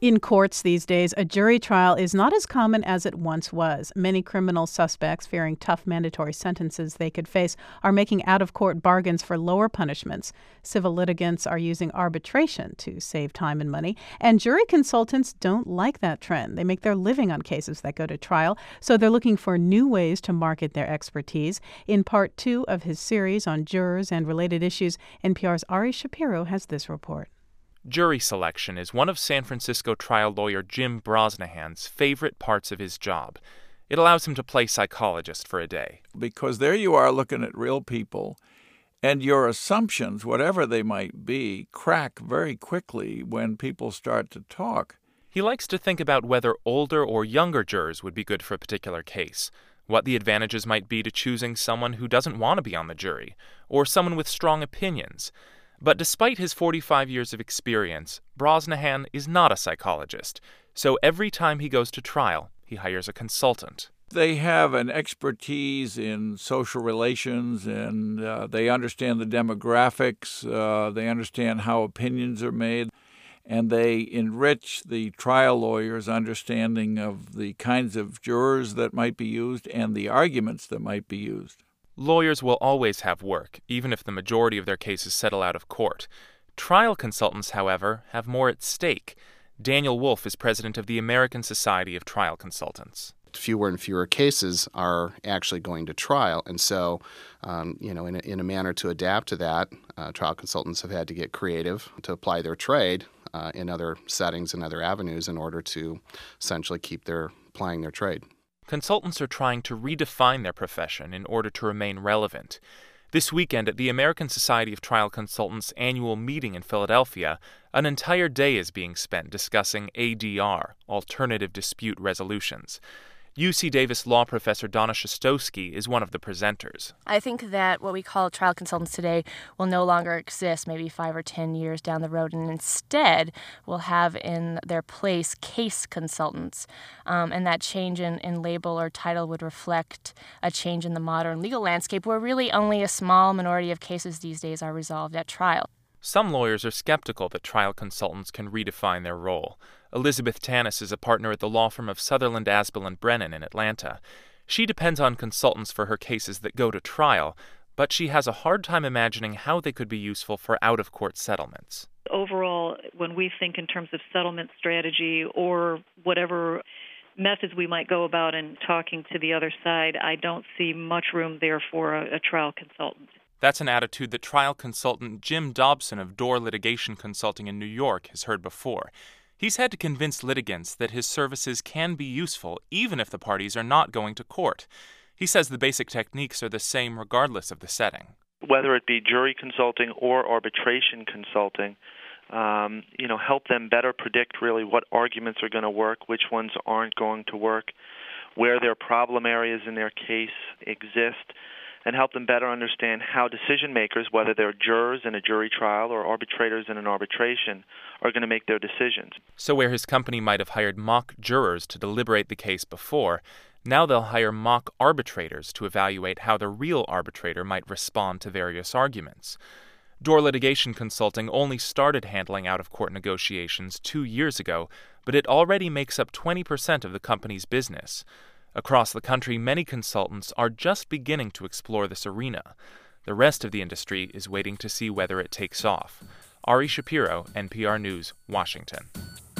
In courts these days, a jury trial is not as common as it once was. Many criminal suspects, fearing tough mandatory sentences they could face, are making out-of-court bargains for lower punishments. Civil litigants are using arbitration to save time and money, and jury consultants don't like that trend. They make their living on cases that go to trial, so they're looking for new ways to market their expertise. In part 2 of his series on jurors and related issues, NPR's Ari Shapiro has this report. Jury selection is one of San Francisco trial lawyer Jim Brosnahan's favorite parts of his job. It allows him to play psychologist for a day. Because there you are looking at real people, and your assumptions, whatever they might be, crack very quickly when people start to talk. He likes to think about whether older or younger jurors would be good for a particular case, what the advantages might be to choosing someone who doesn't want to be on the jury, or someone with strong opinions. But despite his 45 years of experience, Brosnahan is not a psychologist. So every time he goes to trial, he hires a consultant. They have an expertise in social relations, and they understand the demographics. They understand how opinions are made. And they enrich the trial lawyer's understanding of the kinds of jurors that might be used and the arguments that might be used. Lawyers will always have work, even if the majority of their cases settle out of court. Trial consultants, however, have more at stake. Daniel Wolf is president of the American Society of Trial Consultants. Fewer and fewer cases are actually going to trial. And so, in a manner to adapt to that, trial consultants have had to get creative to apply their trade in other settings and other avenues in order to essentially keep applying their trade. Consultants are trying to redefine their profession in order to remain relevant. This weekend at the American Society of Trial Consultants annual meeting in Philadelphia, an entire day is being spent discussing ADR, alternative dispute resolutions. UC Davis law professor Donna Shostowski is one of the presenters. I think that what we call trial consultants today will no longer exist maybe 5 or 10 years down the road, and instead will have in their place case consultants. And that change in label or title would reflect a change in the modern legal landscape where really only a small minority of cases these days are resolved at trial. Some lawyers are skeptical that trial consultants can redefine their role. Elizabeth Tannis is a partner at the law firm of Sutherland, Asbill & Brennan in Atlanta. She depends on consultants for her cases that go to trial, but she has a hard time imagining how they could be useful for out-of-court settlements. Overall, when we think in terms of settlement strategy or whatever methods we might go about in talking to the other side, I don't see much room there for a trial consultant. That's an attitude that trial consultant Jim Dobson of Dorr Litigation Consulting in New York has heard before. He's had to convince litigants that his services can be useful even if the parties are not going to court. He says the basic techniques are the same regardless of the setting. Whether it be jury consulting or arbitration consulting, help them better predict really what arguments are going to work, which ones aren't going to work, where their problem areas in their case exist, and help them better understand how decision makers, whether they're jurors in a jury trial or arbitrators in an arbitration, are going to make their decisions. So where his company might have hired mock jurors to deliberate the case before, now they'll hire mock arbitrators to evaluate how the real arbitrator might respond to various arguments. Dorr Litigation Consulting only started handling out-of-court negotiations 2 years ago, but it already makes up 20% of the company's business. Across the country, many consultants are just beginning to explore this arena. The rest of the industry is waiting to see whether it takes off. Ari Shapiro, NPR News, Washington.